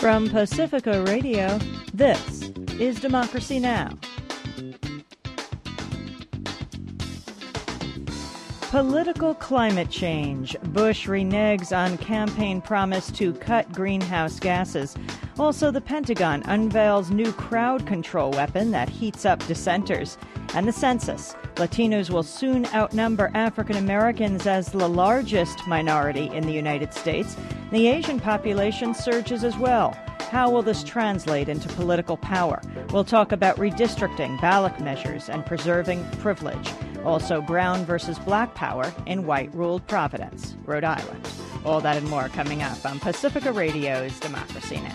From Pacifica Radio, this is Democracy Now! Political climate change. Bush reneges on campaign promise to cut greenhouse gases. Also, the Pentagon unveils new crowd control weapon that heats up dissenters. And the census. Latinos will soon outnumber African Americans as the largest minority in the United States. The Asian population surges as well. How will this translate into political power? We'll talk about redistricting, ballot measures, and preserving privilege. Also, brown versus black power in white-ruled Providence, Rhode Island. All that and more coming up on Pacifica Radio's Democracy Now!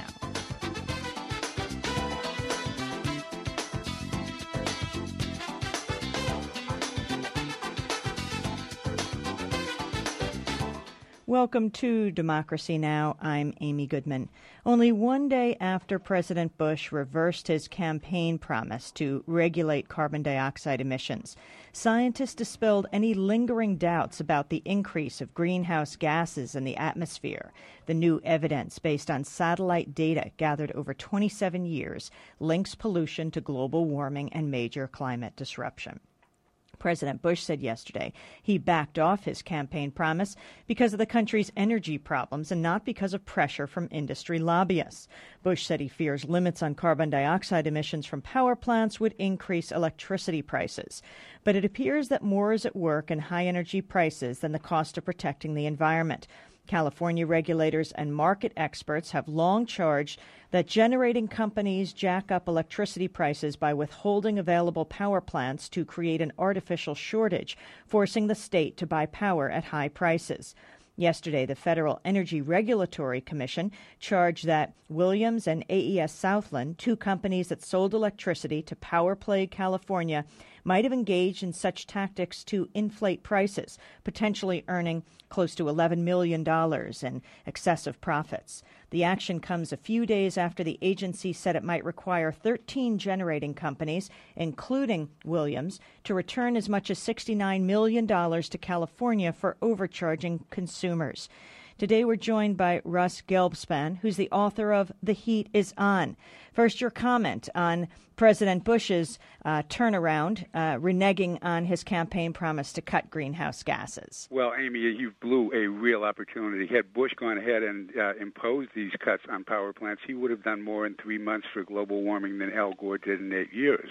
Welcome to Democracy Now! I'm Amy Goodman. Only one day after President Bush reversed his campaign promise to regulate carbon dioxide emissions, scientists dispelled any lingering doubts about the increase of greenhouse gases in the atmosphere. The new evidence, based on satellite data gathered over 27 years, links pollution to global warming and major climate disruption. President Bush said yesterday he backed off his campaign promise because of the country's energy problems and not because of pressure from industry lobbyists. Bush said he fears limits on carbon dioxide emissions from power plants would increase electricity prices. But it appears that more is at work in high energy prices than the cost of protecting the environment. California regulators and market experts have long charged that generating companies jack up electricity prices by withholding available power plants to create an artificial shortage, forcing the state to buy power at high prices. Yesterday, the Federal Energy Regulatory Commission charged that Williams and AES Southland, two companies that sold electricity to power-plagued California, might have engaged in such tactics to inflate prices, potentially earning close to $11 million in excessive profits. The action comes a few days after the agency said it might require 13 generating companies, including Williams, to return as much as $69 million to California for overcharging consumers. Today we're joined by Russ Gelbspan, who's the author of The Heat is On. First, your comment on President Bush's turnaround, reneging on his campaign promise to cut greenhouse gases. Well, Amy, you blew a real opportunity. Had Bush gone ahead and imposed these cuts on power plants, he would have done more in 3 months for global warming than Al Gore did in 8 years.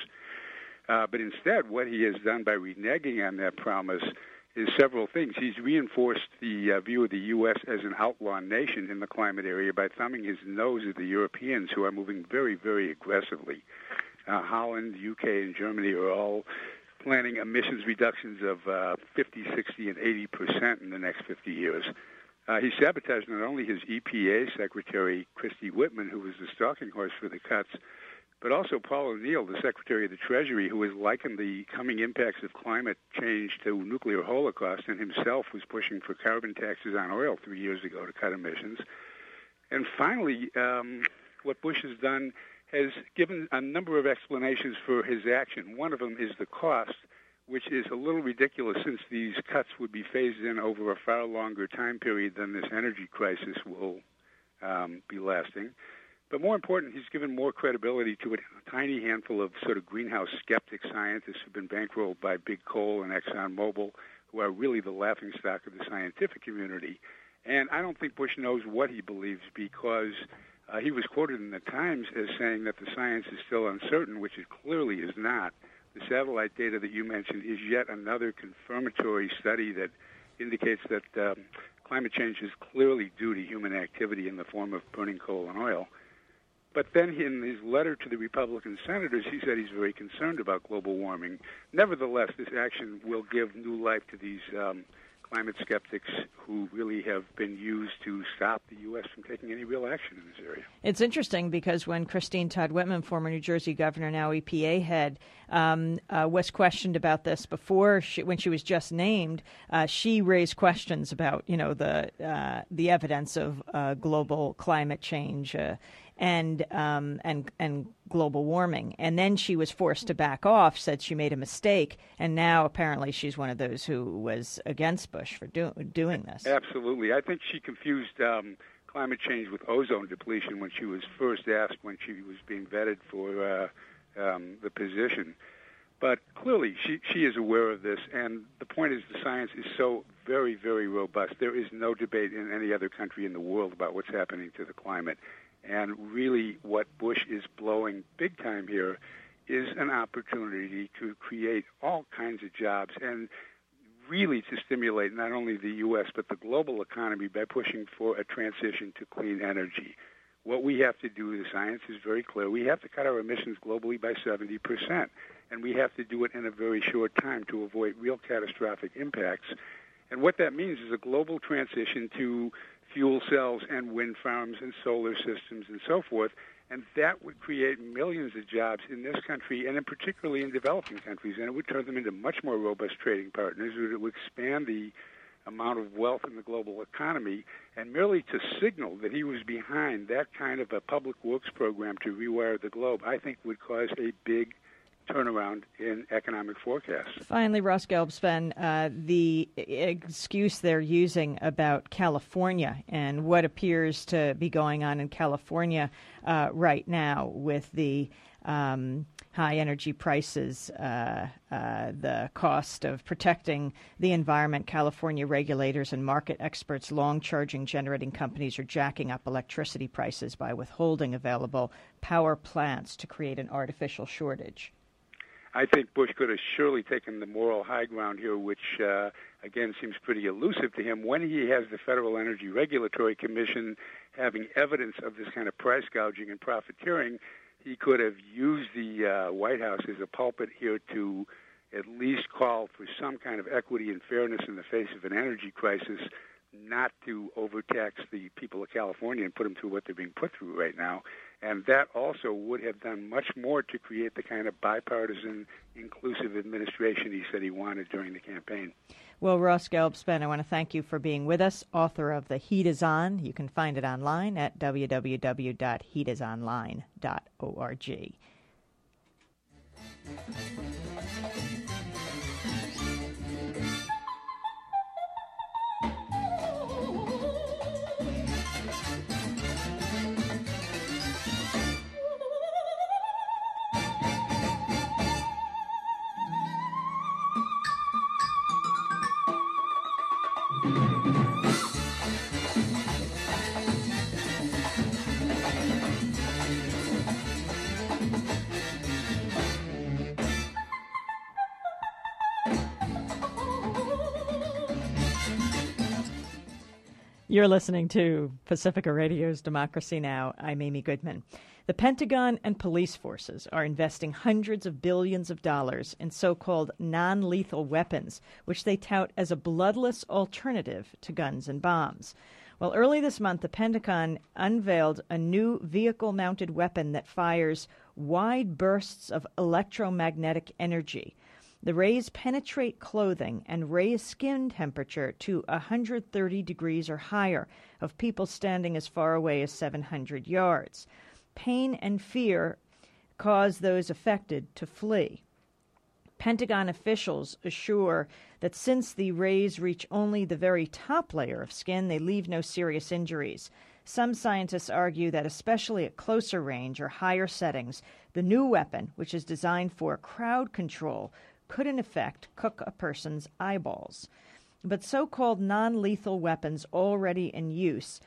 But instead, what he has done by reneging on that promise is several things. He's reinforced the view of the U.S. as an outlaw nation in the climate area by thumbing his nose at the Europeans, who are moving very, very aggressively. Holland, U.K., and Germany are all planning emissions reductions of 50, 60, and 80% in the next 50 years. He sabotaged not only his EPA Secretary, Christy Whitman, who was the stalking horse for the cuts, but also Paul O'Neill, the Secretary of the Treasury, who has likened the coming impacts of climate change to nuclear holocaust, and himself was pushing for carbon taxes on oil 3 years ago to cut emissions. And finally, what Bush has done has given a number of explanations for his action. One of them is the cost, which is a little ridiculous since these cuts would be phased in over a far longer time period than this energy crisis will be lasting. But more important, he's given more credibility to a tiny handful of sort of greenhouse skeptic scientists who've been bankrolled by Big Coal and ExxonMobil, who are really the laughingstock of the scientific community. And I don't think Bush knows what he believes, because he was quoted in the Times as saying that the science is still uncertain, which it clearly is not. The satellite data that you mentioned is yet another confirmatory study that indicates that climate change is clearly due to human activity in the form of burning coal and oil. But then in his letter to the Republican senators, he said he's very concerned about global warming. Nevertheless, this action will give new life to these climate skeptics who really have been used to stop the U.S. from taking any real action in this area. It's interesting because when Christine Todd Whitman, former New Jersey governor, now EPA head, was questioned about this before, when she was just named, she raised questions about, the evidence of global climate change and global warming. And then she was forced to back off, said she made a mistake, and now apparently she's one of those who was against Bush for doing this. Absolutely. I think she confused climate change with ozone depletion when she was first asked when she was being vetted for the position. But clearly, she is aware of this, and the point is the science is so very, very robust. There is no debate in any other country in the world about what's happening to the climate. And really what Bush is blowing big time here is an opportunity to create all kinds of jobs and really to stimulate not only the U.S. but the global economy by pushing for a transition to clean energy. What we have to do, the science is very clear. We have to cut our emissions globally by 70%, and we have to do it in a very short time to avoid real catastrophic impacts. And what that means is a global transition to fuel cells and wind farms and solar systems and so forth, and that would create millions of jobs in this country and in particularly in developing countries, and it would turn them into much more robust trading partners. It would expand the amount of wealth in the global economy, and merely to signal that he was behind that kind of a public works program to rewire the globe, I think would cause a big turnaround in economic forecasts. Finally, Ross Gelbspan, the excuse they're using about California and what appears to be going on in California right now with the high energy prices, the cost of protecting the environment, California regulators and market experts, long-charging generating companies are jacking up electricity prices by withholding available power plants to create an artificial shortage. I think Bush could have surely taken the moral high ground here, which, again, seems pretty elusive to him. When he has the Federal Energy Regulatory Commission having evidence of this kind of price gouging and profiteering, he could have used the White House as a pulpit here to at least call for some kind of equity and fairness in the face of an energy crisis, not to overtax the people of California and put them through what they're being put through right now. And that also would have done much more to create the kind of bipartisan, inclusive administration he said he wanted during the campaign. Well, Ross Gelbspan, I want to thank you for being with us, author of The Heat is On. You can find it online at www.heatisonline.org. You're listening to Pacifica Radio's Democracy Now! I'm Amy Goodman. The Pentagon and police forces are investing hundreds of billions of dollars in so-called non-lethal weapons, which they tout as a bloodless alternative to guns and bombs. Well, early this month, the Pentagon unveiled a new vehicle-mounted weapon that fires wide bursts of electromagnetic energy. The rays penetrate clothing and raise skin temperature to 130 degrees or higher of people standing as far away as 700 yards. Pain and fear cause those affected to flee. Pentagon officials assure that since the rays reach only the very top layer of skin, they leave no serious injuries. Some scientists argue that especially at closer range or higher settings, the new weapon, which is designed for crowd control, could in effect cook a person's eyeballs. But so-called non-lethal weapons already in use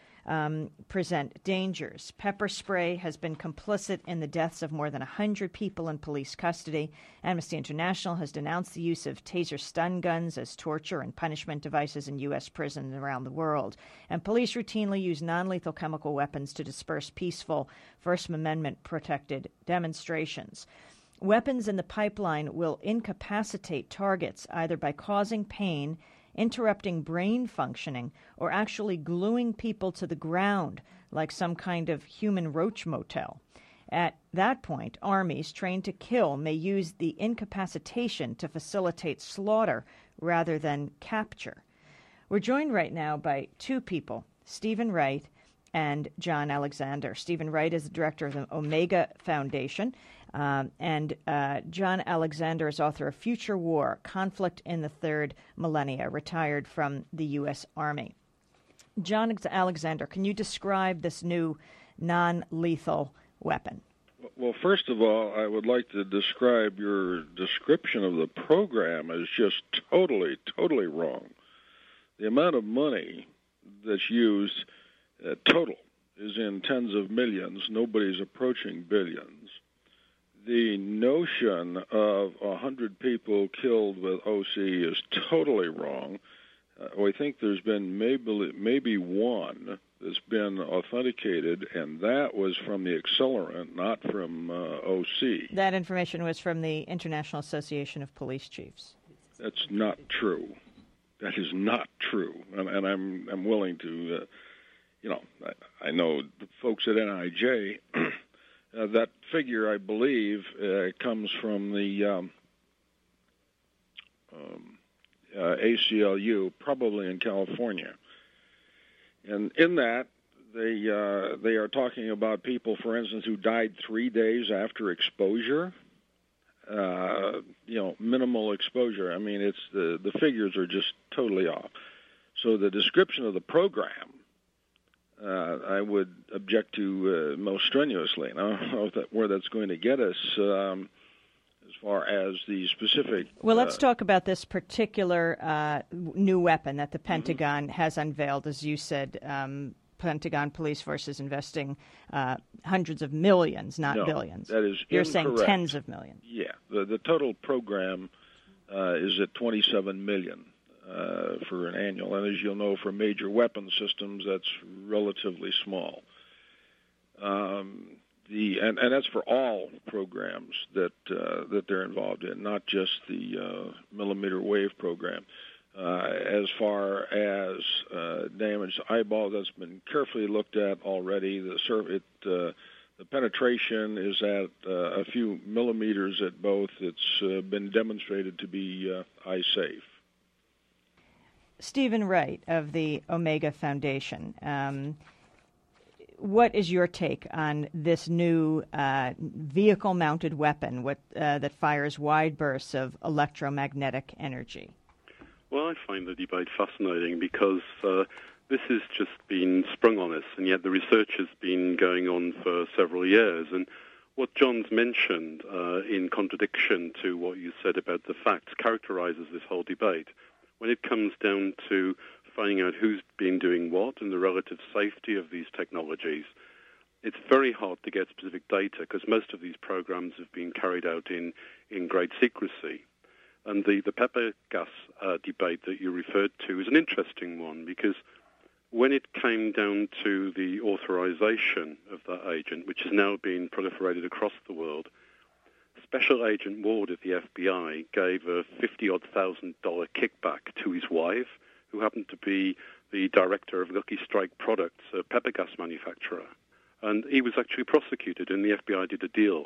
present dangers. Pepper spray has been complicit in the deaths of more than 100 people in police custody. Amnesty International has denounced the use of taser stun guns as torture and punishment devices in U.S. prisons around the world. And police routinely use non-lethal chemical weapons to disperse peaceful First Amendment-protected demonstrations. Weapons in the pipeline will incapacitate targets either by causing pain, interrupting brain functioning, or actually gluing people to the ground like some kind of human roach motel. At that point, armies trained to kill may use the incapacitation to facilitate slaughter rather than capture. We're joined right now by two people, Stephen Wright and John Alexander. Stephen Wright is the director of the Omega Foundation, and John Alexander is author of Future War, Conflict in the Third Millennia, retired from the U.S. Army. John Alexander, can you describe this new non-lethal weapon? Well, first of all, I would like to describe your description of the program as just totally wrong. The amount of money that's used, total, is in tens of millions. Nobody's approaching billions. The notion of 100 people killed with OC is totally wrong. I think there's been maybe one that's been authenticated, and that was from the accelerant, not from OC. That information was from the International Association of Police Chiefs. That's not true. That is not true, and I'm willing to, I know the folks at NIJ. That figure, I believe, comes from the ACLU, probably in California. And in that, they are talking about people, for instance, who died 3 days after exposure. Minimal exposure. I mean, it's the figures are just totally off. So the description of the program, I would object to most strenuously. And I don't know where that's going to get us as far as the specific. Well, let's talk about this particular new weapon that the Pentagon has unveiled. As you said, Pentagon Police Force is investing hundreds of millions, not billions. That is You're incorrect. saying tens of millions. Yeah, the total program is at $27 million for an annual, and as you'll know, for major weapon systems, that's relatively small. And that's for all programs that they're involved in, not just the millimeter wave program. As far as damage to eyeballs, that's been carefully looked at already. The penetration is at a few millimeters at both. It's been demonstrated to be eye safe. Stephen Wright of the Omega Foundation. What is your take on this new vehicle-mounted weapon that fires wide bursts of electromagnetic energy? Well, I find the debate fascinating because this has just been sprung on us, and yet the research has been going on for several years. And what John's mentioned, in contradiction to what you said about the facts, characterizes this whole debate. When it comes down to finding out who's been doing what and the relative safety of these technologies, it's very hard to get specific data because most of these programs have been carried out in great secrecy. And the pepper gas debate that you referred to is an interesting one because when it came down to the authorization of that agent, which is now being proliferated across the world, Special Agent Ward at the FBI gave a $50,000 kickback to his wife, who happened to be the director of Lucky Strike Products, a pepper gas manufacturer. And he was actually prosecuted, and the FBI did a deal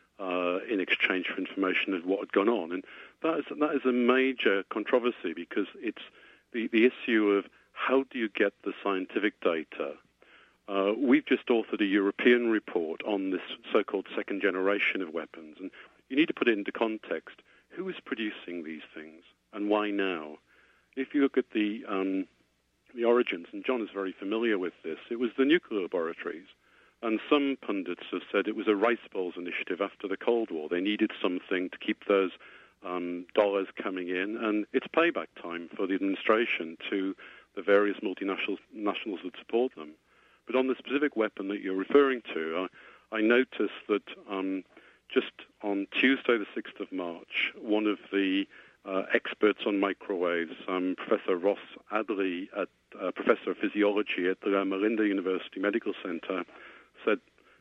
in exchange for information of what had gone on. And that is a major controversy because it's the issue of how do you get the scientific data. We've just authored a European report on this so-called second generation of weapons, and you need to put it into context. Who is producing these things, and why now? If you look at the origins, and John is very familiar with this, it was the nuclear laboratories. And some pundits have said it was a rice bowls initiative after the Cold War. They needed something to keep those dollars coming in, and it's payback time for the administration to the various multinationals that support them. But on the specific weapon that you're referring to, I noticed that just on Tuesday, the 6th of March, one of the experts on microwaves, Professor Ross Adley, Professor of Physiology at the Loma Linda University Medical Center, said,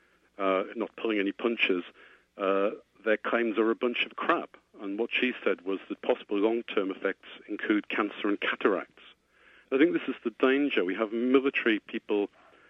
not pulling any punches, their claims are a bunch of crap. And what she said was that possible long-term effects include cancer and cataracts. I think this is the danger. We have military people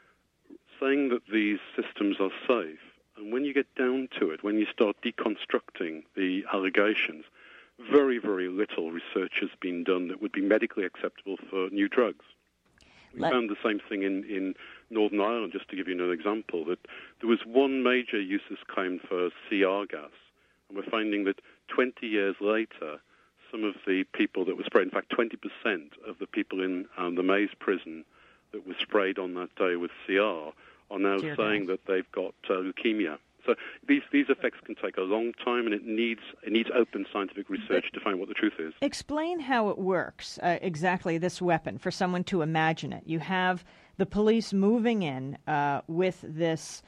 saying that these systems are safe. And when you get down to it, when you start deconstructing the allegations, very, very little research has been done that would be medically acceptable for new drugs. We found the same thing in Northern Ireland, just to give you another example, that there was one major uses claimed for CR gas, and we're finding that 20 years later, some of the people that were sprayed, in fact 20% of the people in the Maze prison that was sprayed on that day with CR are now saying that they've got leukemia. So these effects can take a long time, and it needs open scientific research to find what the truth is. Explain how it works, exactly, this weapon, for someone to imagine it. You have the police moving in with this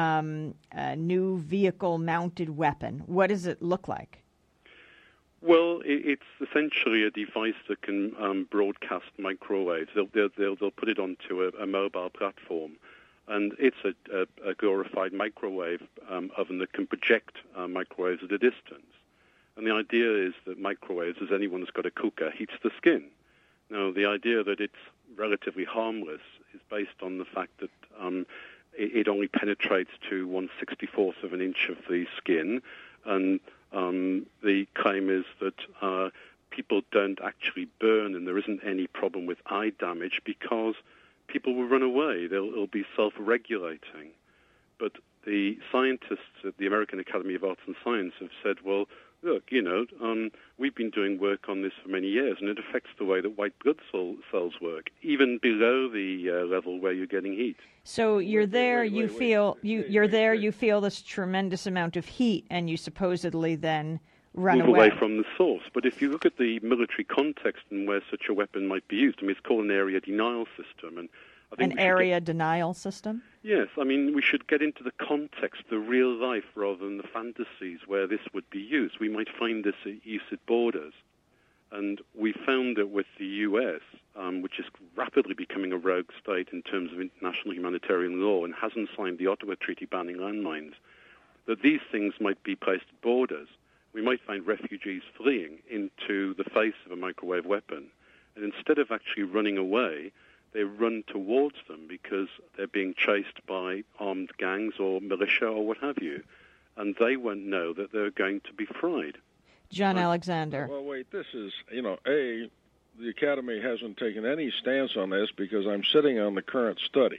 new vehicle-mounted weapon. What does it look like? Well, it's essentially a device that can broadcast microwaves. They'll put it onto a mobile platform. And it's a glorified microwave oven that can project microwaves at a distance. And the idea is that microwaves, as anyone who's got a cooker, heats the skin. Now, the idea that it's relatively harmless is based on the fact that it only penetrates to 1/64th of an inch of the skin. And the claim is that people don't actually burn, and there isn't any problem with eye damage because people will run away. It'll be self-regulating. But the scientists at the American Academy of Arts and Science have said, well, look, we've been doing work on this for many years, and it affects the way that white blood cells work, even below the level where you're getting heat. So you're there, you feel this tremendous amount of heat, and you supposedly then run away from the source. But if you look at the military context and where such a weapon might be used, it's called an area denial system. And I think denial system? Yes. We should get into the context, the real life, rather than the fantasies where this would be used. We might find this use at borders. And we found that with the U.S., which is rapidly becoming a rogue state in terms of international humanitarian law and hasn't signed the Ottawa Treaty banning landmines, that these things might be placed at borders. We might find refugees fleeing into the face of a microwave weapon. And instead of actually running away, they run towards them because they're being chased by armed gangs or militia or what have you. And they won't know that they're going to be fried. John Alexander. Well, wait, this is, the Academy hasn't taken any stance on this because I'm sitting on the current study.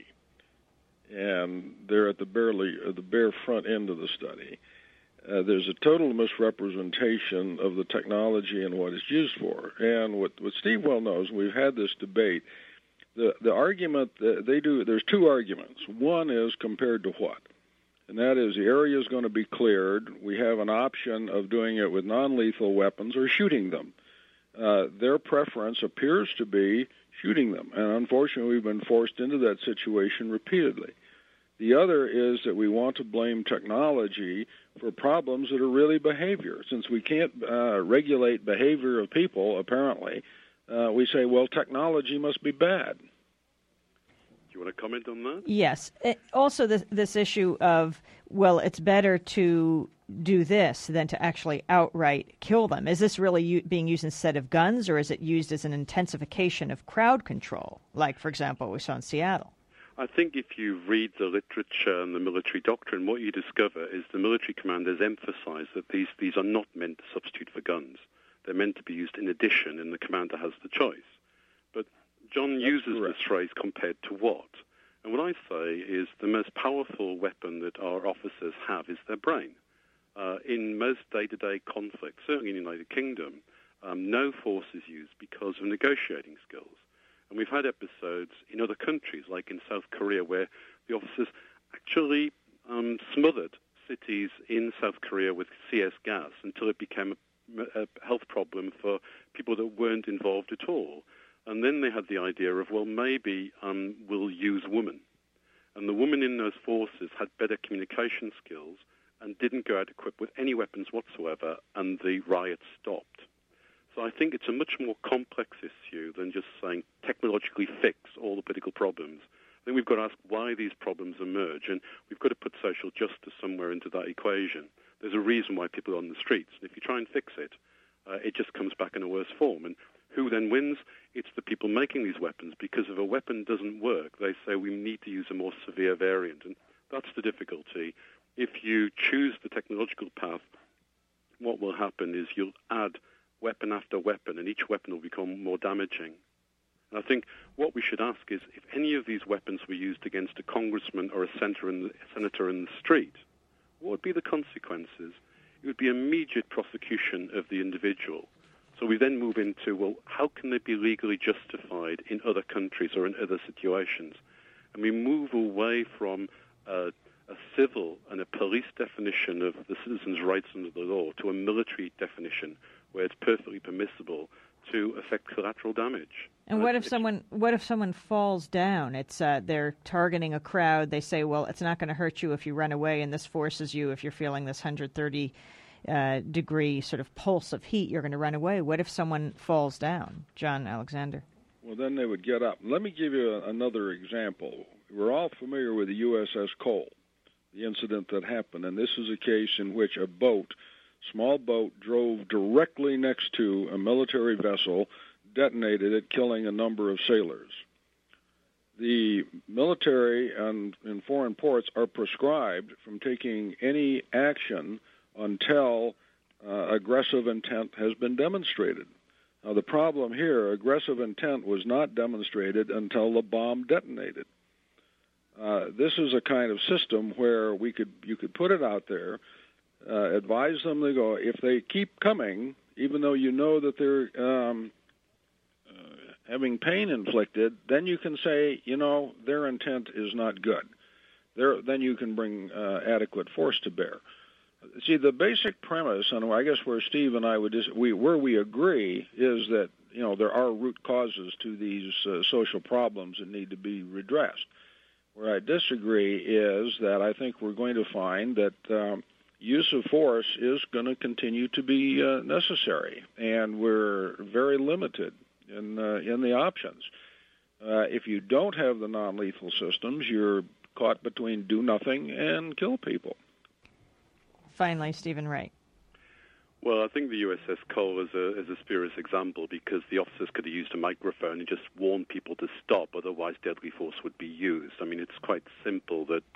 And they're at the bare front end of the study. There's a total misrepresentation of the technology and what it's used for. And what Steve well knows, we've had this debate. The argument that they do, there's two arguments. One is compared to what? And that is the area is going to be cleared. We have an option of doing it with non-lethal weapons or shooting them. Their preference appears to be shooting them. And unfortunately, we've been forced into that situation repeatedly. The other is that we want to blame technology for problems that are really behavior. Since we can't regulate behavior of people, apparently, we say, well, technology must be bad. Do you want to comment on that? Yes. Also, this issue of, well, it's better to do this than to actually outright kill them. Is this really being used instead of guns, or is it used as an intensification of crowd control, like, for example, we saw in Seattle? I think if you read the literature and the military doctrine, what you discover is the military commanders emphasize that these are not meant to substitute for guns. They're meant to be used in addition, and the commander has the choice. But John uses this phrase, compared to what? And what I say is the most powerful weapon that our officers have is their brain. In most day-to-day conflicts, certainly in the United Kingdom, no force is used because of negotiating skills. And we've had episodes in other countries, like in South Korea, where the officers actually smothered cities in South Korea with CS gas until it became a health problem for people that weren't involved at all. And then they had the idea of, well, maybe we'll use women. And the women in those forces had better communication skills and didn't go out equipped with any weapons whatsoever, and the riots stopped. So I think it's a much more complex issue than just saying technologically fix all the political problems. I think we've got to ask why these problems emerge, and we've got to put social justice somewhere into that equation. There's a reason why people are on the streets, and if you try and fix it, it just comes back in a worse form. And who then wins? It's the people making these weapons, because if a weapon doesn't work, they say we need to use a more severe variant, and that's the difficulty. If you choose the technological path, what will happen is you'll add weapon after weapon, and each weapon will become more damaging. And I think what we should ask is, if any of these weapons were used against a congressman or a senator in the street, what would be the consequences? It would be immediate prosecution of the individual. So we then move into, well, how can they be legally justified in other countries or in other situations? And we move away from a civil and a police definition of the citizens' rights under the law to a military definition where it's perfectly permissible to affect collateral damage. And what if someone falls down? It's they're targeting a crowd. They say, well, it's not going to hurt you if you run away, and this forces you, if you're feeling this 130 degree sort of pulse of heat, you're going to run away. What if someone falls down? John Alexander. Well, then they would get up. Let me give you another example. We're all familiar with the USS Cole, the incident that happened, and this is a case in which a small boat, drove directly next to a military vessel, detonated it, killing a number of sailors. The military and in foreign ports are proscribed from taking any action until aggressive intent has been demonstrated. Now, the problem here, aggressive intent was not demonstrated until the bomb detonated. This is a kind of system where you could put it out there, advise them to go. If they keep coming, even though you know that they're having pain inflicted, then you can say, their intent is not good. Then you can bring adequate force to bear. See, the basic premise, and I guess where Steve and I where we agree, is that there are root causes to these social problems that need to be redressed. Where I disagree is that I think we're going to find that use of force is going to continue to be necessary, and we're very limited in the options. If you don't have the non-lethal systems, you're caught between do nothing and kill people. Finally, Stephen Wright. Well, I think the USS Cole is a spurious example because the officers could have used a microphone and just warned people to stop, otherwise deadly force would be used. I mean, it's quite simple that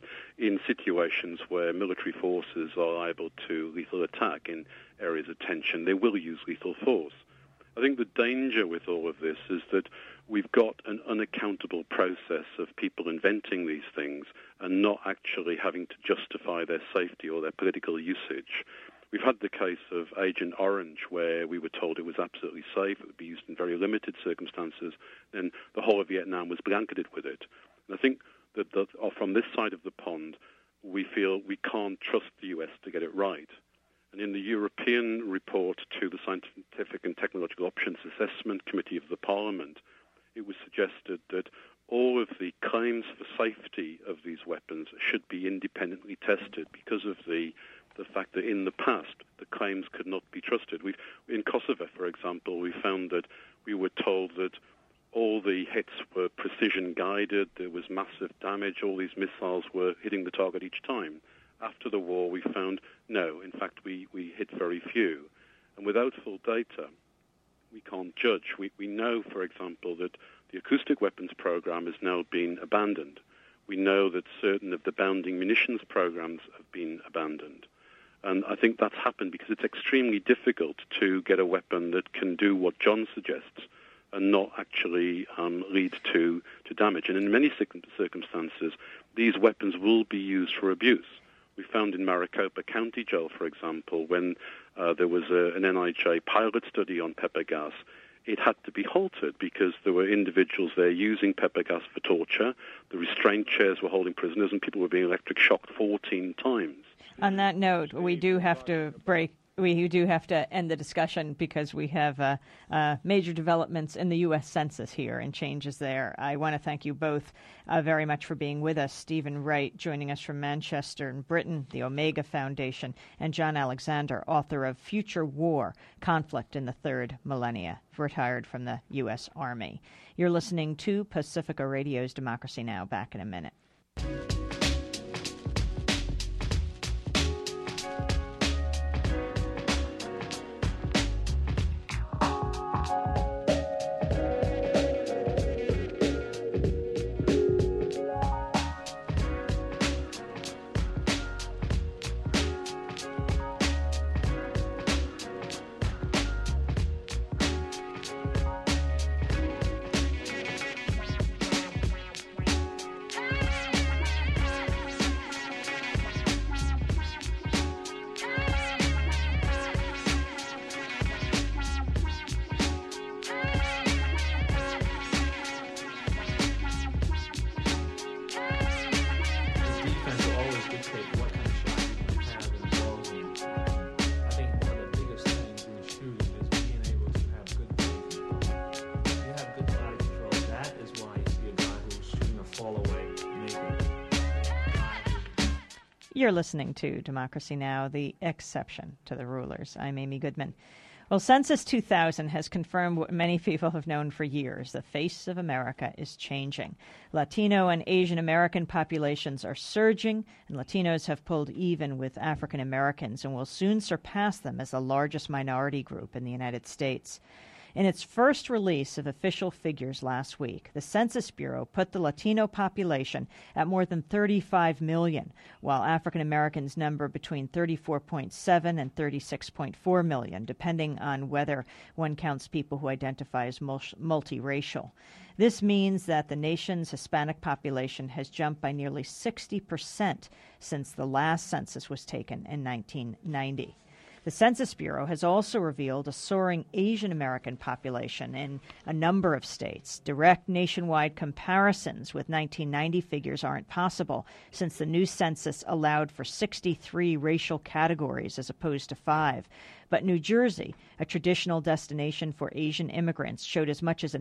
in situations where military forces are liable to lethal attack in areas of tension, they will use lethal force. I think the danger with all of this is that we've got an unaccountable process of people inventing these things and not actually having to justify their safety or their political usage. We've had the case of Agent Orange, where we were told it was absolutely safe, it would be used in very limited circumstances, and the whole of Vietnam was blanketed with it. And I think that from this side of the pond, we feel we can't trust the U.S. to get it right. And in the European report to the Scientific and Technological Options Assessment Committee of the Parliament, it was suggested that all of the claims for safety of these weapons should be independently tested because of the fact that in the past the claims could not be trusted. In Kosovo, for example, we found that we were told that all the hits were precision guided, there was massive damage, all these missiles were hitting the target each time. After the war, we found no, in fact, we hit very few. And without full data, we can't judge. We know, for example, that the acoustic weapons program has now been abandoned. We know that certain of the bounding munitions programs have been abandoned. And I think that's happened because it's extremely difficult to get a weapon that can do what John suggests and not actually lead to damage. And in many circumstances, these weapons will be used for abuse. We found in Maricopa County Jail, for example, when there was an NIJ pilot study on pepper gas, it had to be halted because there were individuals there using pepper gas for torture. The restraint chairs were holding prisoners, and people were being electric shocked 14 times. On that note, we do have to break. We do have to end the discussion because we have major developments in the U.S. Census here and changes there. I want to thank you both very much for being with us. Stephen Wright joining us from Manchester in Britain, the Omega Foundation, and John Alexander, author of Future War, Conflict in the Third Millennia, retired from the U.S. Army. You're listening to Pacifica Radio's Democracy Now! Back in a minute. You're listening to Democracy Now!, the exception to the rulers. I'm Amy Goodman. Well, Census 2000 has confirmed what many people have known for years. The face of America is changing. Latino and Asian American populations are surging, and Latinos have pulled even with African Americans and will soon surpass them as the largest minority group in the United States. In its first release of official figures last week, the Census Bureau put the Latino population at more than 35 million, while African Americans number between 34.7 and 36.4 million, depending on whether one counts people who identify as multiracial. This means that the nation's Hispanic population has jumped by nearly 60% since the last census was taken in 1990. The Census Bureau has also revealed a soaring Asian American population in a number of states. Direct nationwide comparisons with 1990 figures aren't possible, since the new census allowed for 63 racial categories as opposed to 5. But New Jersey, a traditional destination for Asian immigrants, showed as much as a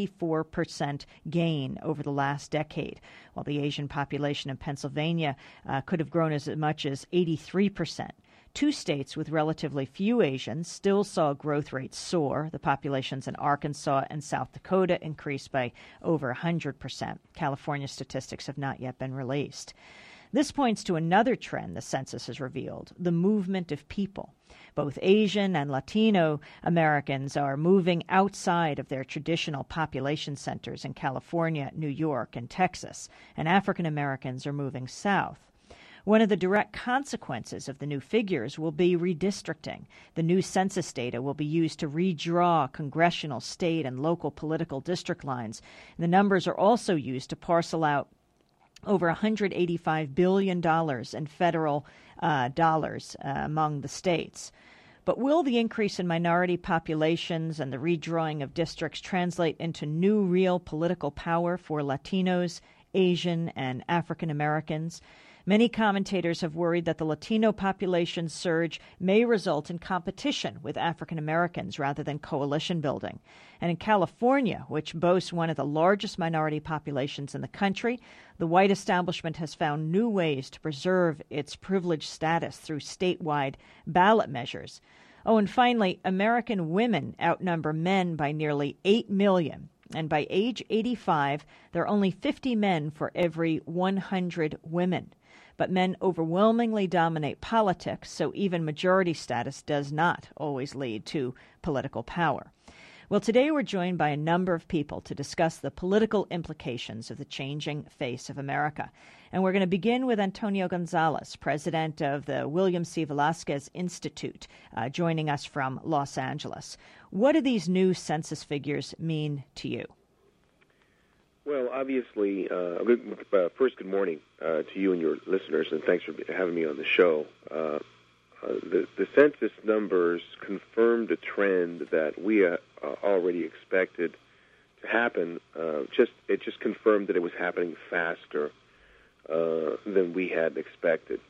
94% gain over the last decade, while the Asian population in Pennsylvania could have grown as much as 83%. Two states with relatively few Asians still saw growth rates soar. The populations in Arkansas and South Dakota increased by over 100%. California statistics have not yet been released. This points to another trend the census has revealed, the movement of people. Both Asian and Latino Americans are moving outside of their traditional population centers in California, New York, and Texas, and African Americans are moving south. One of the direct consequences of the new figures will be redistricting. The new census data will be used to redraw congressional, state, and local political district lines. The numbers are also used to parcel out over $185 billion in federal dollars among the states. But will the increase in minority populations and the redrawing of districts translate into new real political power for Latinos, Asian, and African Americans? Many commentators have worried that the Latino population surge may result in competition with African Americans rather than coalition building. And in California, which boasts one of the largest minority populations in the country, the white establishment has found new ways to preserve its privileged status through statewide ballot measures. Oh, and finally, American women outnumber men by nearly 8 million. And by age 85, there are only 50 men for every 100 women. But men overwhelmingly dominate politics, so even majority status does not always lead to political power. Well, today we're joined by a number of people to discuss the political implications of the changing face of America. And we're going to begin with Antonio Gonzalez, president of the William C. Velasquez Institute, joining us from Los Angeles. What do these new census figures mean to you? Well, obviously, first, good morning to you and your listeners, and thanks for having me on the show. The census numbers confirmed a trend that we already expected to happen. It just confirmed that it was happening faster than we had expected.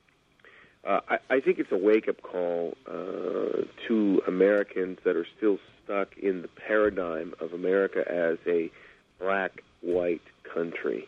I think it's a wake-up call to Americans that are still stuck in the paradigm of America as a black-white country.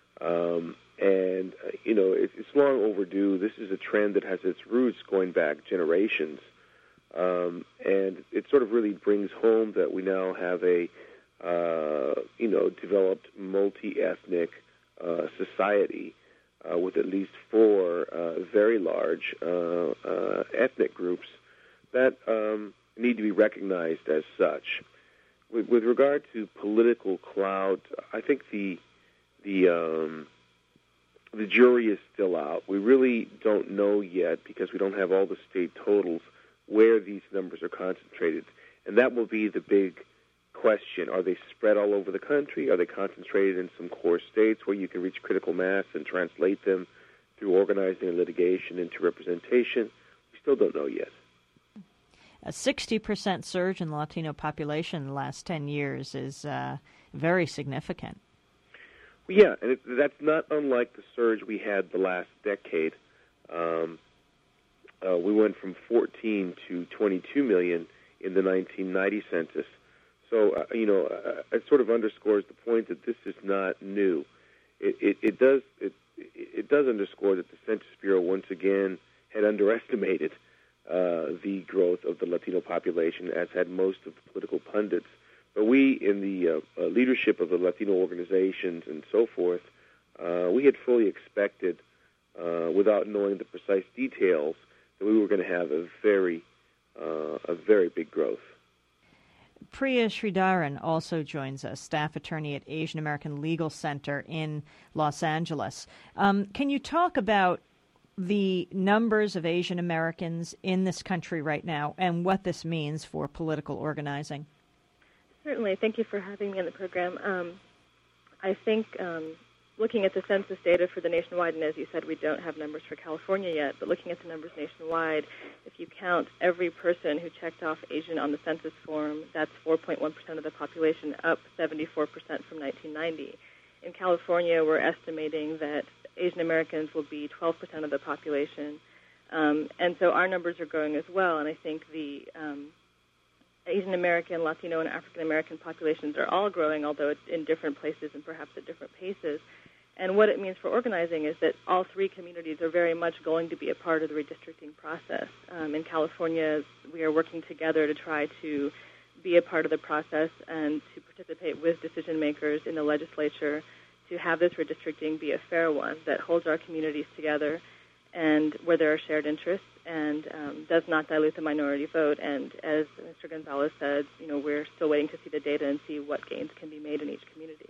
It's long overdue. This is a trend that has its roots going back generations. And it sort of really brings home that we now have a, developed multi-ethnic society with at least 4 very large ethnic groups that need to be recognized as such. With regard to political clout, I think the jury is still out. We really don't know yet, because we don't have all the state totals, where these numbers are concentrated. And that will be the big question. Are they spread all over the country? Are they concentrated in some core states where you can reach critical mass and translate them through organizing and litigation into representation? We still don't know yet. A 60% surge in the Latino population in the last 10 years is very significant. Well, yeah, and that's not unlike the surge we had the last decade. We went from 14 to 22 million in the 1990 census. So, it sort of underscores the point that this is not new. It does underscore that the Census Bureau once again had underestimated the growth of the Latino population, as had most of the political pundits. But we, in the leadership of the Latino organizations and so forth, we had fully expected, without knowing the precise details, that we were going to have a very big growth. Priya Sridharan also joins us, staff attorney at Asian American Legal Center in Los Angeles. Can you talk about the numbers of Asian Americans in this country right now and what this means for political organizing? Certainly. Thank you for having me on the program. I think looking at the census data for the nationwide, and as you said, we don't have numbers for California yet, but looking at the numbers nationwide, if you count every person who checked off Asian on the census form, that's 4.1% of the population, up 74% from 1990. In California, we're estimating that Asian Americans will be 12% of the population, and so our numbers are growing as well, and I think the Asian American, Latino, and African American populations are all growing, although it's in different places and perhaps at different paces. And what it means for organizing is that all three communities are very much going to be a part of the redistricting process. In California, we are working together to try to be a part of the process and to participate with decision makers in the legislature to have this redistricting be a fair one that holds our communities together and where there are shared interests and does not dilute the minority vote. And as Mr. Gonzalez said, we're still waiting to see the data and see what gains can be made in each community.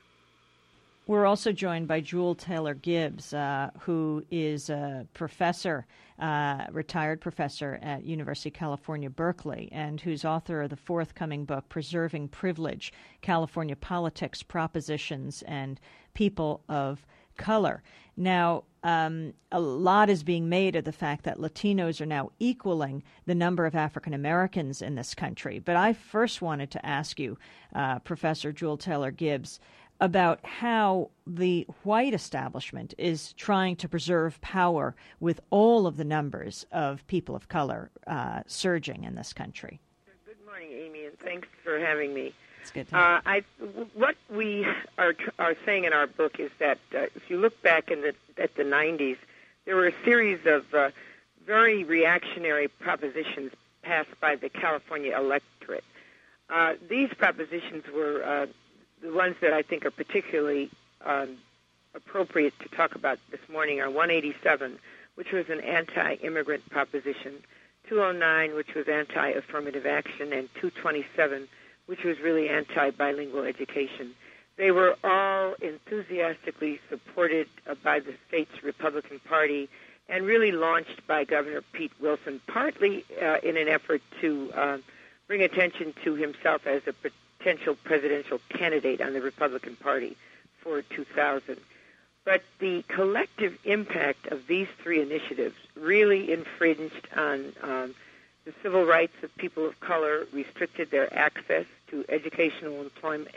We're also joined by Jewel Taylor Gibbs, who is a professor, retired professor at University of California, Berkeley, and who's author of the forthcoming book, Preserving Privilege, California Politics, Propositions, and People of Color. Now, a lot is being made of the fact that Latinos are now equaling the number of African Americans in this country. But I first wanted to ask you, Professor Jewel Taylor Gibbs, about how the white establishment is trying to preserve power with all of the numbers of people of color surging in this country. Good morning, Amy, and thanks for having me. It's good to have what we are saying in our book is that if you look back at the 90s, there were a series of very reactionary propositions passed by the California electorate. These propositions were the ones that I think are particularly appropriate to talk about this morning are 187, which was an anti-immigrant proposition, 209, which was anti-affirmative action, and 227, which was really anti-bilingual education. They were all enthusiastically supported by the state's Republican Party and really launched by Governor Pete Wilson, partly in an effort to bring attention to himself as a potential presidential candidate on the Republican Party for 2000. But the collective impact of these three initiatives really infringed on the civil rights of people of color, restricted their access to educational employment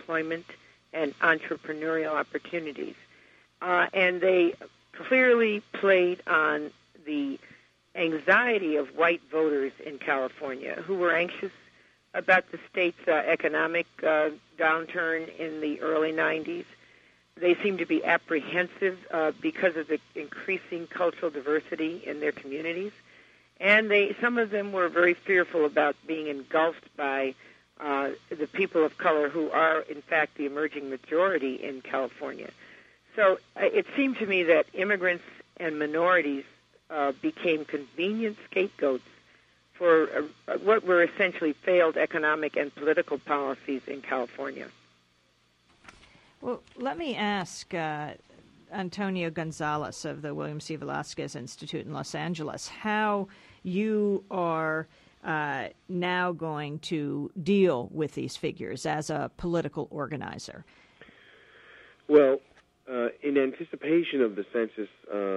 and entrepreneurial opportunities. And they clearly played on the anxiety of white voters in California who were anxious about the state's economic downturn in the early 90s. They seemed to be apprehensive because of the increasing cultural diversity in their communities. And some of them were very fearful about being engulfed by the people of color who are, in fact, the emerging majority in California. So it seemed to me that immigrants and minorities became convenient scapegoats for what were essentially failed economic and political policies in California. Well, let me ask Antonio Gonzalez of the William C. Velasquez Institute in Los Angeles how you are now going to deal with these figures as a political organizer. Well, in anticipation of the census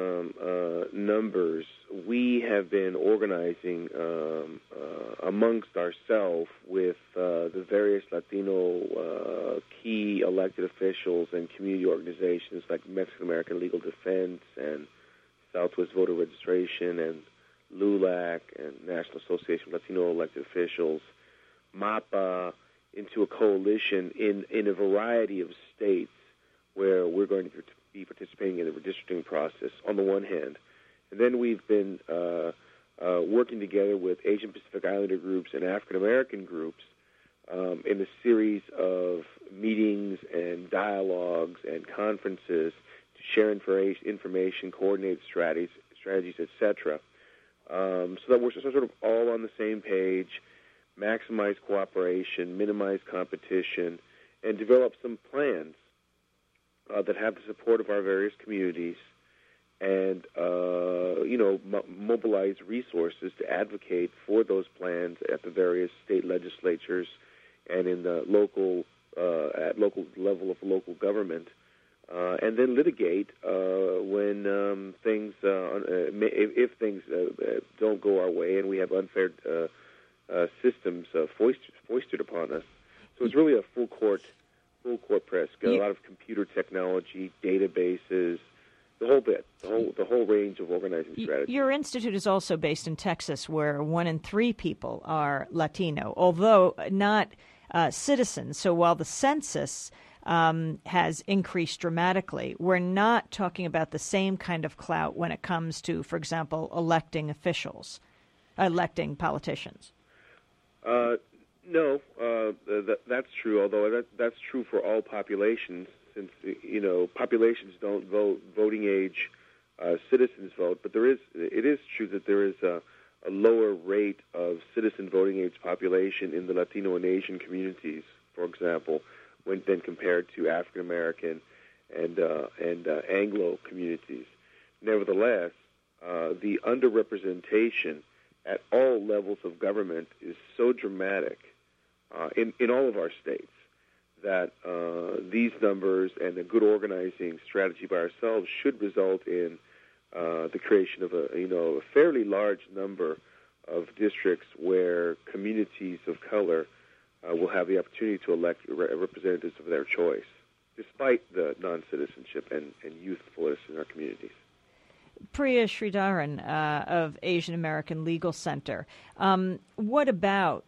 numbers, we have been organizing amongst ourselves with the various Latino key elected officials and community organizations like Mexican American Legal Defense and Southwest Voter Registration and LULAC and National Association of Latino Elected Officials, MAPA, into a coalition in a variety of states where we're going to be participating in the redistricting process on the one hand. And then we've been working together with Asian Pacific Islander groups and African American groups in a series of meetings and dialogues and conferences to share information, coordinate strategies, etc. So that we're sort of all on the same page, maximize cooperation, minimize competition, and develop some plans that have the support of our various communities, and mobilize resources to advocate for those plans at the various state legislatures and in the local level of local government, and then litigate when things if things don't go our way and we have unfair systems foisted upon us. So it's really a full court press. Got a lot of computer technology, databases, the whole bit, the whole range of organizing strategies. Your institute is also based in Texas, where 1 in 3 people are Latino, although not citizens. So while the census has increased dramatically, we're not talking about the same kind of clout when it comes to, for example, electing politicians. No, that's true. Although that's true for all populations, since populations don't vote. Voting age citizens vote, but it is true that there is a lower rate of citizen voting age population in the Latino and Asian communities, for example, than compared to African American and Anglo communities. Nevertheless, the underrepresentation at all levels of government is so dramatic in all of our states that these numbers and a good organizing strategy by ourselves should result in the creation of a fairly large number of districts where communities of color will have the opportunity to elect representatives of their choice, despite the non-citizenship and youthfulness in our communities. Priya Sridharan of Asian American Legal Center. What about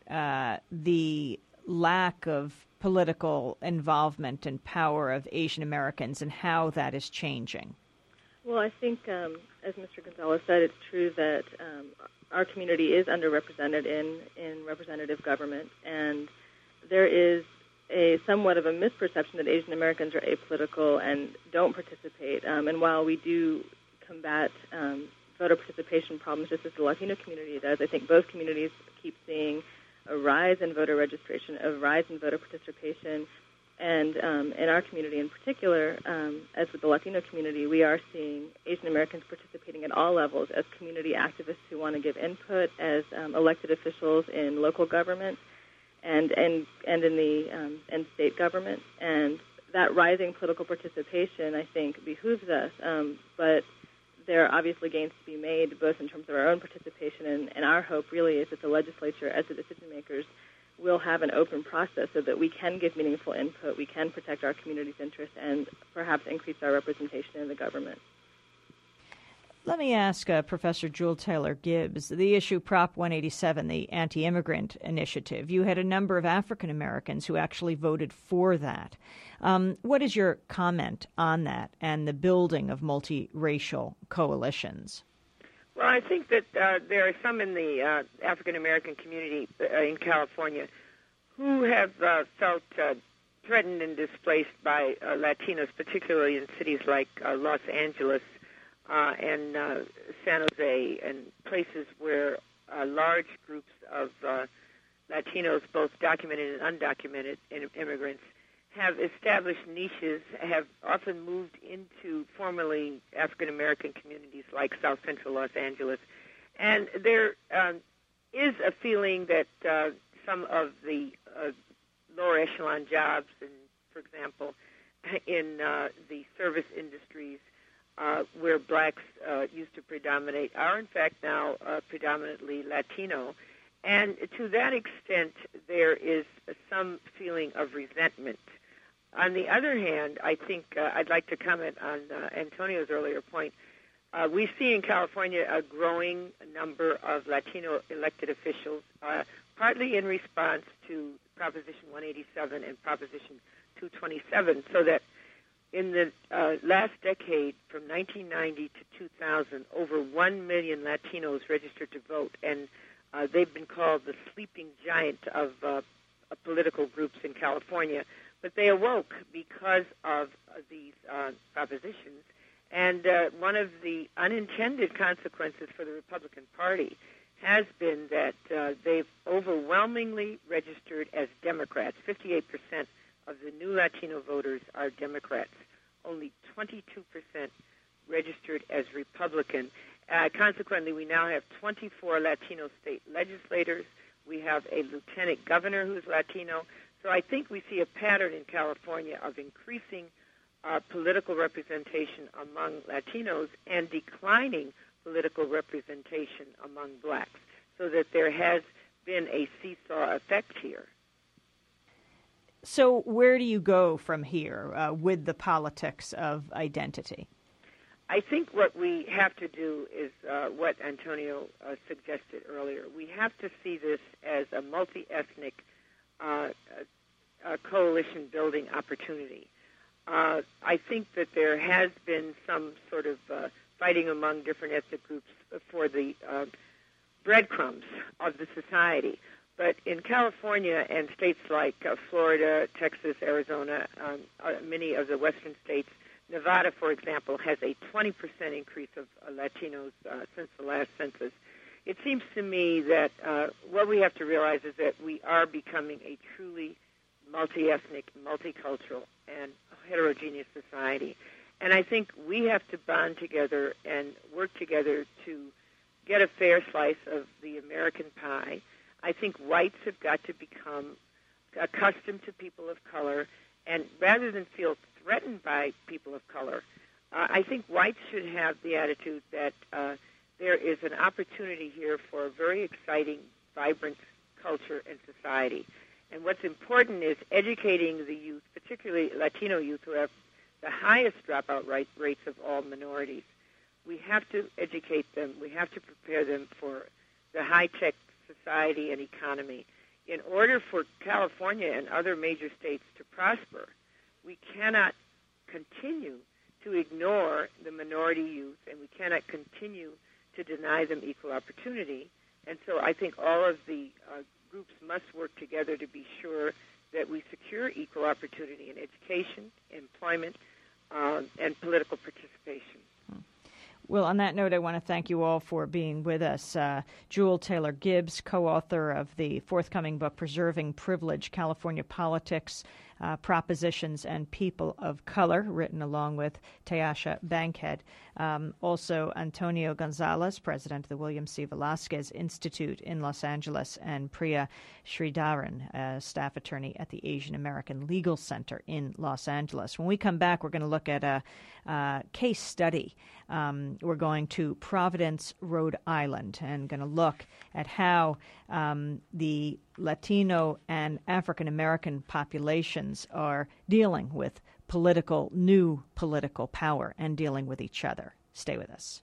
the lack of political involvement and power of Asian Americans and how that is changing? Well, I think, as Mr. Gonzalez said, it's true that our community is underrepresented in representative government, and there is somewhat of a misperception that Asian Americans are apolitical and don't participate. And while we do combat voter participation problems just as the Latino community does, I think both communities keep seeing a rise in voter registration, a rise in voter participation, and in our community in particular, as with the Latino community, we are seeing Asian Americans participating at all levels as community activists who want to give input, as elected officials in local government and in the and state government. And that rising political participation, I think, behooves us, but there are obviously gains to be made, both in terms of our own participation, and our hope really is that the legislature, as the decision makers, will have an open process so that we can give meaningful input, we can protect our community's interests, and perhaps increase our representation in the government. Let me ask Professor Jewel Taylor Gibbs, the issue Prop 187, the anti-immigrant initiative. You had a number of African Americans who actually voted for that. What is your comment on that and the building of multiracial coalitions? Well, I think that there are some in the African American community in California who have felt threatened and displaced by Latinos, particularly in cities like Los Angeles and San Jose, and places where large groups of Latinos, both documented and undocumented immigrants, have established niches, have often moved into formerly African-American communities like South Central Los Angeles. And there is a feeling that some of the lower echelon jobs, and for example, in the service industries where blacks used to predominate, are in fact now predominantly Latino. And to that extent, there is some feeling of resentment. On the other hand, I think I'd like to comment on Antonio's earlier point. We see in California a growing number of Latino elected officials, partly in response to Proposition 187 and Proposition 227, so that In the last decade, from 1990 to 2000, over 1 million Latinos registered to vote, and they've been called the sleeping giant of political groups in California. But they awoke because of these propositions. And one of the unintended consequences for the Republican Party has been that they've overwhelmingly registered as Democrats. 58% of the new Latino voters are Democrats. Only 22% registered as Republican. Consequently, we now have 24 Latino state legislators. We have a lieutenant governor who's Latino. So I think we see a pattern in California of increasing political representation among Latinos and declining political representation among blacks, so that there has been a seesaw effect here. So where do you go from here with the politics of identity? I think what we have to do is what Antonio suggested earlier. We have to see this as a multi-ethnic coalition-building opportunity. I think that there has been some sort of fighting among different ethnic groups for the breadcrumbs of the society. But in California and states like Florida, Texas, Arizona, many of the western states, Nevada, for example, has a 20% increase of Latinos since the last census. It seems to me that what we have to realize is that we are becoming a truly multi-ethnic, multicultural, and heterogeneous society. And I think we have to bond together and work together to get a fair slice of the American pie. I think whites have got to become accustomed to people of color, and rather than feel threatened by people of color, I think whites should have the attitude that there is an opportunity here for a very exciting, vibrant culture and society. And what's important is educating the youth, particularly Latino youth, who have the highest dropout rates of all minorities. We have to educate them. We have to prepare them for the high-tech society and economy. In order for California and other major states to prosper, we cannot continue to ignore the minority youth, and we cannot continue to deny them equal opportunity. And so I think all of the groups must work together to be sure that we secure equal opportunity in education, employment, and political participation. Well, on that note, I want to thank you all for being with us. Jewel Taylor Gibbs, co-author of the forthcoming book, Preserving Privilege, California Politics, Propositions, and People of Color, written along with Tayasha Bankhead. Also, Antonio Gonzalez, president of the William C. Velasquez Institute in Los Angeles, and Priya Sridharan, staff attorney at the Asian American Legal Center in Los Angeles. When we come back, we're going to look at a case study. We're going to Providence, Rhode Island, and going to look at how the Latino and African American populations are dealing with new political power and dealing with each other. Stay with us.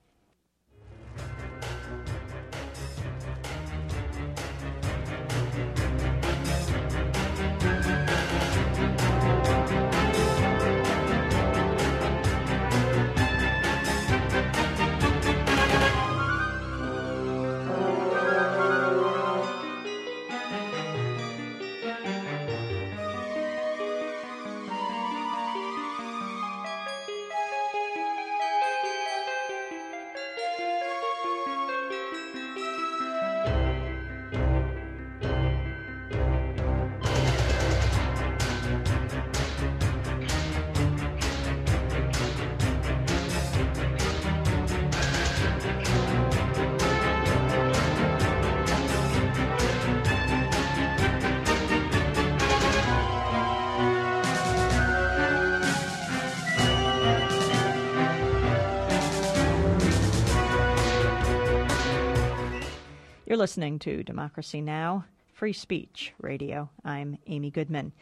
You're listening to Democracy Now!, Free Speech Radio. I'm Amy Goodman.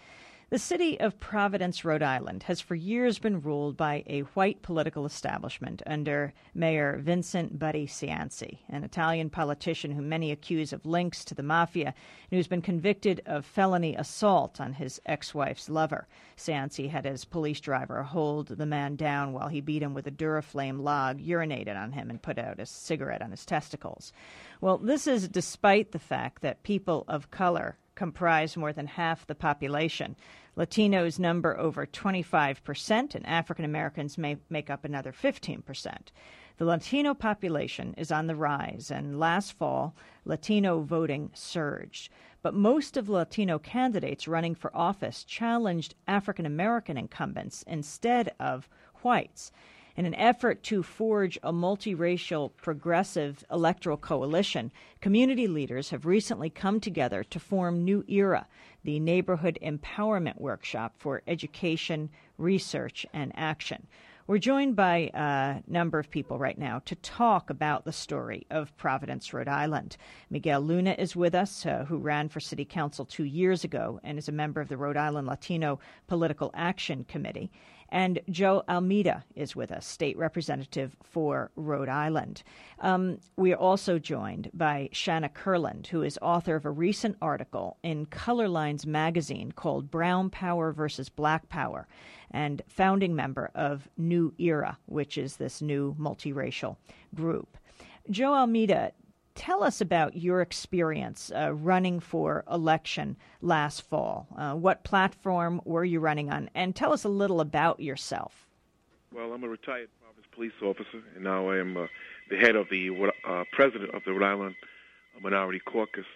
The city of Providence, Rhode Island, has for years been ruled by a white political establishment under Mayor Vincent Buddy Cianci, an Italian politician who many accuse of links to the mafia and who's been convicted of felony assault on his ex-wife's lover. Cianci had his police driver hold the man down while he beat him with a Duraflame log, urinated on him, and put out a cigarette on his testicles. Well, this is despite the fact that people of color comprise more than half the population. Latinos number over 25%, and African Americans make up another 15%. The Latino population is on the rise, and last fall, Latino voting surged. But most of the Latino candidates running for office challenged African American incumbents instead of whites. In an effort to forge a multiracial, progressive electoral coalition, community leaders have recently come together to form New Era, the Neighborhood Empowerment Workshop for Education, Research, and Action. We're joined by a number of people right now to talk about the story of Providence, Rhode Island. Miguel Luna is with us, who ran for city council 2 years ago and is a member of the Rhode Island Latino Political Action Committee. And Joe Almeida is with us, state representative for Rhode Island. We are also joined by Shanna Kurland, who is author of a recent article in Color Lines magazine called Brown Power versus Black Power, and founding member of New Era, which is this new multiracial group. Joe Almeida, tell us about your experience running for election last fall. What platform were you running on? And tell us a little about yourself. Well, I'm a retired Providence police officer, and now I am the head of the president of the Rhode Island Minority Caucus.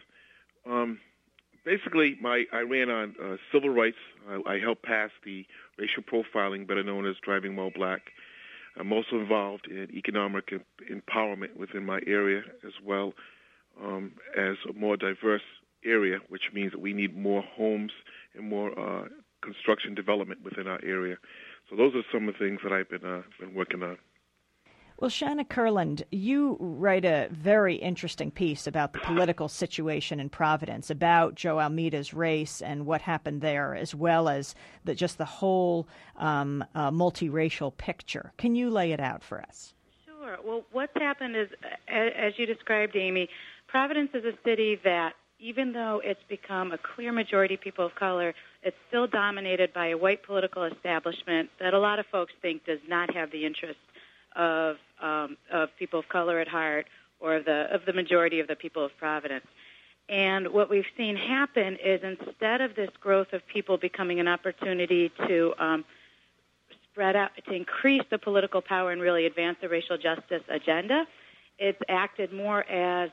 Basically, I ran on civil rights. I helped pass the racial profiling, better known as Driving While Black. I'm also involved in economic empowerment within my area, as well as a more diverse area, which means that we need more homes and more construction development within our area. So those are some of the things that I've been working on. Well, Shanna Kurland, you write a very interesting piece about the political situation in Providence, about Joe Almeida's race and what happened there, as well as just the whole multiracial picture. Can you lay it out for us? Sure. Well, what's happened is, as you described, Amy, Providence is a city that, even though it's become a clear majority people of color, it's still dominated by a white political establishment that a lot of folks think does not have the interest of people of color at heart, or of the majority of the people of Providence. And what we've seen happen is, instead of this growth of people becoming an opportunity to spread out, to increase the political power and really advance the racial justice agenda, it's acted more as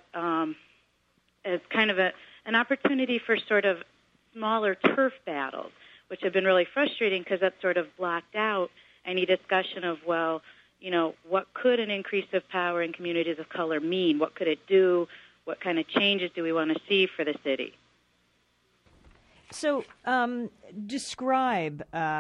kind of an opportunity for sort of smaller turf battles, which have been really frustrating because that's sort of blocked out any discussion of, well, you know, what could an increase of power in communities of color mean? What could it do? What kind of changes do we want to see for the city? So describe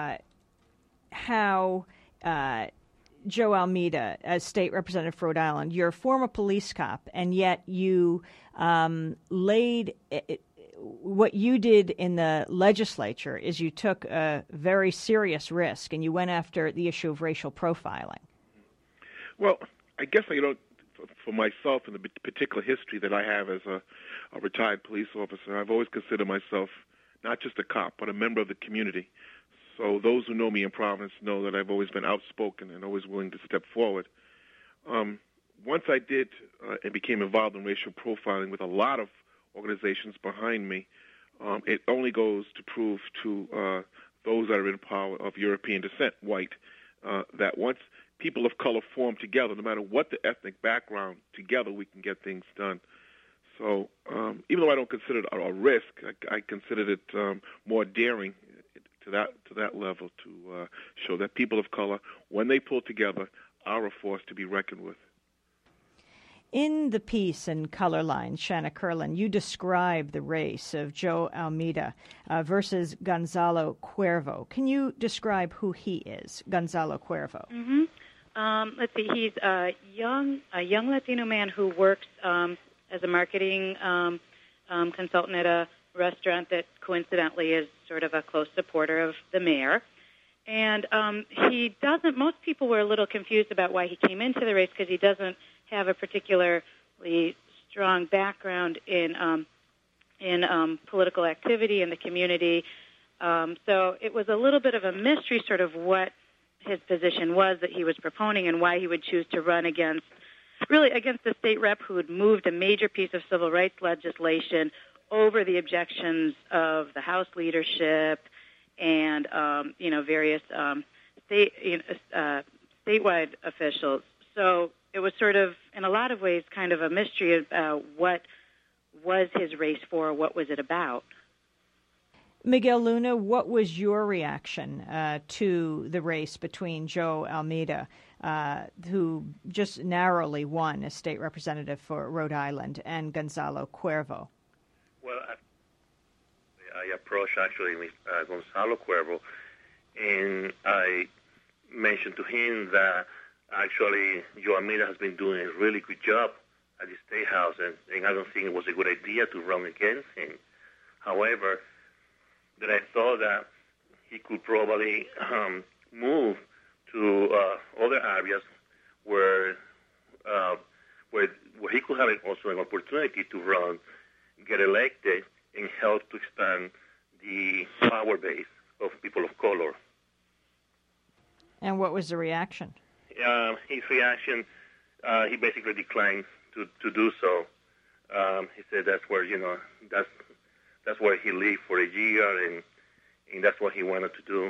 how Joe Almeida, as state representative for Rhode Island, you're a former police cop, and yet you laid what you did in the legislature is you took a very serious risk, and you went after the issue of racial profiling. Well, I guess, for myself and the particular history that I have as a retired police officer, I've always considered myself not just a cop, but a member of the community. So those who know me in Providence know that I've always been outspoken and always willing to step forward. Once I did and became involved in racial profiling with a lot of organizations behind me, it only goes to prove to those that are in power of European descent, white, that once people of color form together, no matter what the ethnic background, together we can get things done. So even though I don't consider it a risk, I considered it more daring to that level to show that people of color, when they pull together, are a force to be reckoned with. In the piece in Color Lines, Shanna Kurland, you describe the race of Joe Almeida versus Gonzalo Cuervo. Can you describe who he is, Gonzalo Cuervo? Mm-hmm. Let's see. He's a young Latino man who works as a marketing consultant at a restaurant that coincidentally is sort of a close supporter of the mayor. And most people were a little confused about why he came into the race because he doesn't have a particularly strong background in political activity in the community. So it was a little bit of a mystery sort of what his position was that he was proponing and why he would choose to run against the state rep who had moved a major piece of civil rights legislation over the objections of the House leadership and various statewide officials. So it was sort of, in a lot of ways, kind of a mystery about what was his race for, what was it about. Miguel Luna, what was your reaction to the race between Joe Almeida, who just narrowly won as state representative for Rhode Island, and Gonzalo Cuervo? Well, I approached actually Gonzalo Cuervo, and I mentioned to him that actually Joe Almeida has been doing a really good job at the State House, and I don't think it was a good idea to run against him. However, that I thought that he could probably move to other areas where he could have also an opportunity to run, get elected, and help to expand the power base of people of color. And what was the reaction? His reaction, he basically declined to do so. He said that's where that's where he lived for a year, and that's what he wanted to do.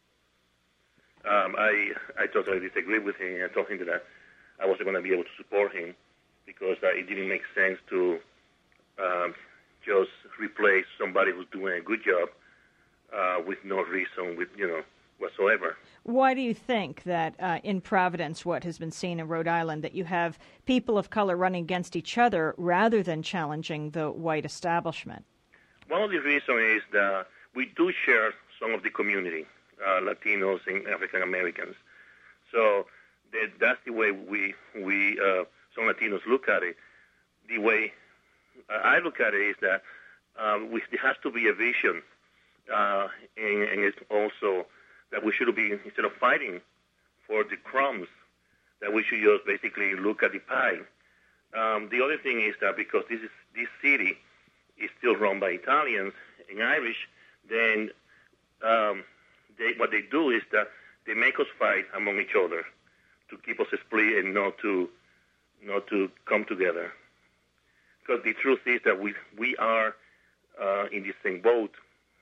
I totally disagree with him. I told him that I wasn't going to be able to support him because it didn't make sense to just replace somebody who's doing a good job with no reason, whatsoever. Why do you think that in Providence, what has been seen in Rhode Island, that you have people of color running against each other rather than challenging the white establishment? One of the reasons is that we do share some of the community, Latinos and African Americans. So that's the way we some Latinos look at it. The way I look at it is that there has to be a vision, and it's also that we should be, instead of fighting for the crumbs, that we should just basically look at the pie. The other thing is that because this city is still run by Italians and Irish, then what they do is that they make us fight among each other to keep us split and not to come together. Because the truth is that we are in the same boat,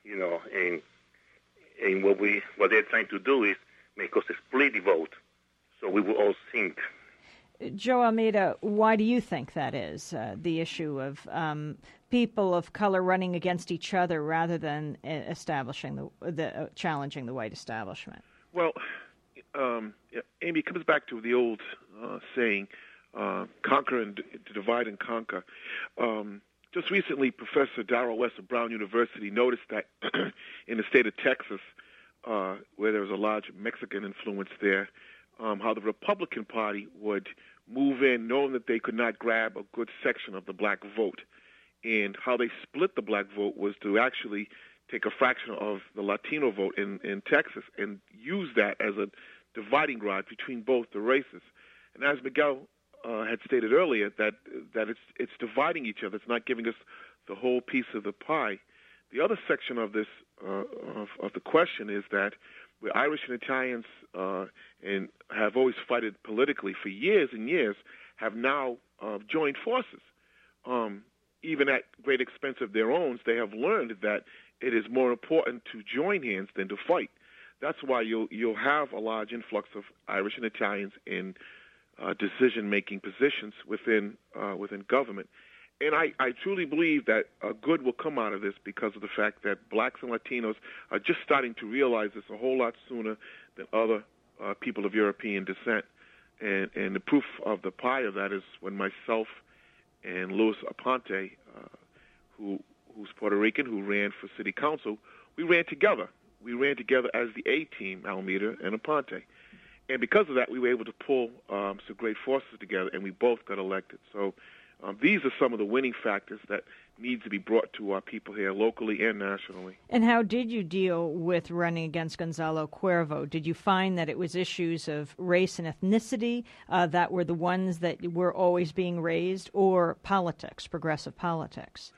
and what they're trying to do is make us split the vote, so we will all sink. Joe Almeida, why do you think that is, the issue of people of color running against each other rather than establishing challenging the white establishment? Well, Amy, it comes back to the old saying, conquer and divide and conquer. Just recently, Professor Darrell West of Brown University noticed that in the state of Texas, where there was a large Mexican influence there, how the Republican Party would move in knowing that they could not grab a good section of the black vote. And how they split the black vote was to actually take a fraction of the Latino vote in Texas and use that as a dividing rod between both the races. And as Miguel had stated earlier, that it's dividing each other. It's not giving us the whole piece of the pie. The other section of this of the question is that where Irish and Italians and have always fought politically for years and years, have now joined forces. Even at great expense of their own, they have learned that it is more important to join hands than to fight. That's why you'll have a large influx of Irish and Italians in decision-making positions within government. And I truly believe that good will come out of this because of the fact that blacks and Latinos are just starting to realize this a whole lot sooner than other people of European descent. And the proof of the pie of that is when myself and Louis Aponte, who's Puerto Rican, who ran for city council, we ran together. We ran together as the A-team, Almeida and Aponte. And because of that, we were able to pull some great forces together, and we both got elected. So These are some of the winning factors that need to be brought to our people here locally and nationally. And how did you deal with running against Gonzalo Cuervo? Did you find that it was issues of race and ethnicity that were the ones that were always being raised, or politics, progressive politics?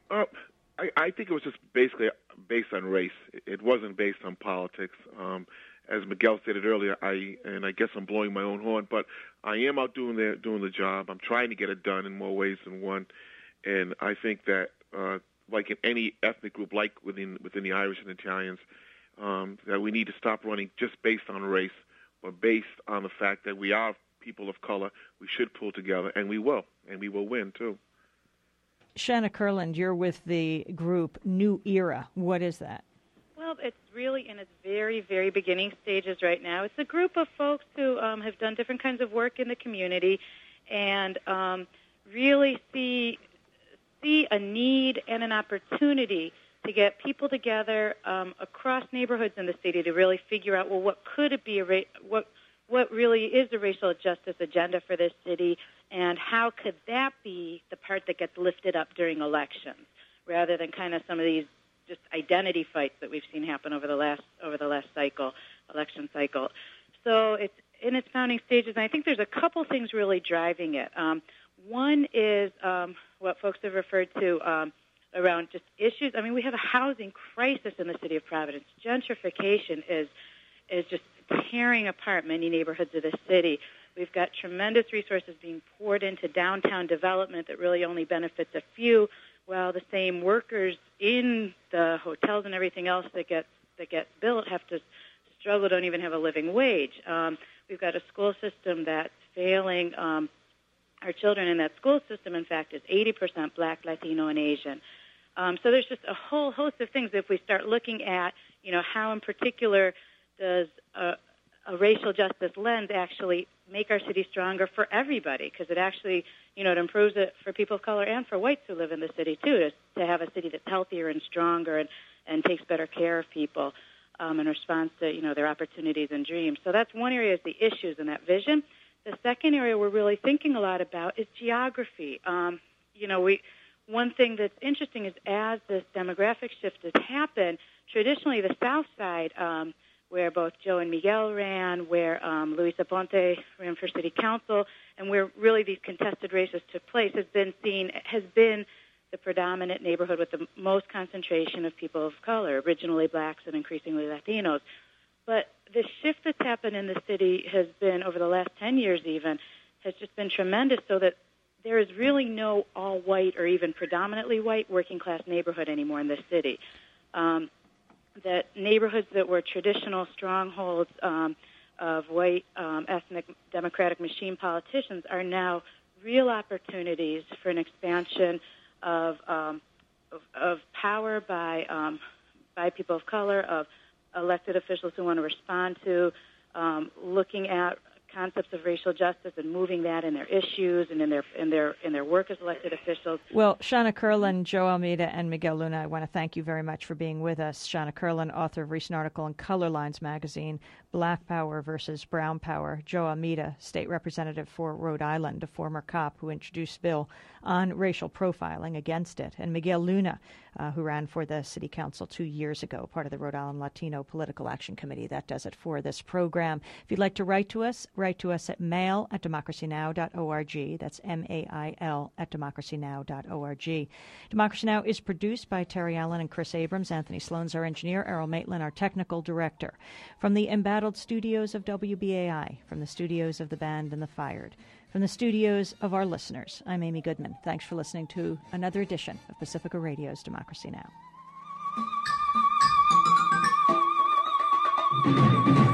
I think it was just basically based on race. It wasn't based on politics. As Miguel stated earlier, I guess I'm blowing my own horn, but I am out doing the job. I'm trying to get it done in more ways than one, and I think that like in any ethnic group, like within the Irish and Italians, that we need to stop running just based on race, but based on the fact that we are people of color. We should pull together, and we will win too. Shanna Kurland, you're with the group New Era. What is that? Well, it's really in its very, very beginning stages right now. It's a group of folks who have done different kinds of work in the community and really see a need and an opportunity to get people together across neighborhoods in the city to really figure out, well, what could it be, what really is the racial justice agenda for this city, and how could that be the part that gets lifted up during elections, rather than kind of some of these just identity fights that we've seen happen over the last election cycle. So it's in its founding stages, and I think there's a couple things really driving it. One is what folks have referred to around just issues. I mean, we have a housing crisis in the city of Providence. Gentrification is just tearing apart many neighborhoods of the city. We've got tremendous resources being poured into downtown development that really only benefits a few, while the same workers in the hotels and everything else that gets built have to struggle, don't even have a living wage. We've got a school system that's failing. Our children in that school system, in fact, is 80% Black, Latino, and Asian. So there's just a whole host of things. If we start looking at, how in particular does a racial justice lens actually make our city stronger for everybody, because it actually, it improves it for people of color and for whites who live in the city, too, to have a city that's healthier and stronger and takes better care of people in response to, their opportunities and dreams. So that's one area, is the issues and that vision. The second area we're really thinking a lot about is geography. One thing that's interesting is as this demographic shift has happened, traditionally the South Side, where both Joe and Miguel ran, where Luis Aponte ran for city council, and where really these contested races took place, has been the predominant neighborhood with the most concentration of people of color, originally blacks and increasingly Latinos. But the shift that's happened in the city has been, over the last 10 years even, has just been tremendous, so that there is really no all-white or even predominantly white working-class neighborhood anymore in this city. That neighborhoods that were traditional strongholds of white ethnic democratic machine politicians are now real opportunities for an expansion of power by people of color, of elected officials who want to respond to, looking at concepts of racial justice and moving that in their issues and in their work as elected officials. Well, Shanna Kurland, Joe Almeida, and Miguel Luna, I want to thank you very much for being with us. Shanna Kurland, author of a recent article in Color Lines magazine, Black Power versus Brown Power. Joe Almeida, state representative for Rhode Island, a former cop who introduced a bill on racial profiling against it. And Miguel Luna, who ran for the city council 2 years ago, part of the Rhode Island Latino Political Action Committee. That does it for this program. If you'd like to write to us at mail@democracynow.org. That's mail@democracynow.org. Democracy Now! Is produced by Terry Allen and Chris Abrams. Anthony Sloan's our engineer. Errol Maitland, our technical director. From the embattled studios of WBAI, from the studios of The Band and the Fired, from the studios of our listeners, I'm Amy Goodman. Thanks for listening to another edition of Pacifica Radio's Democracy Now!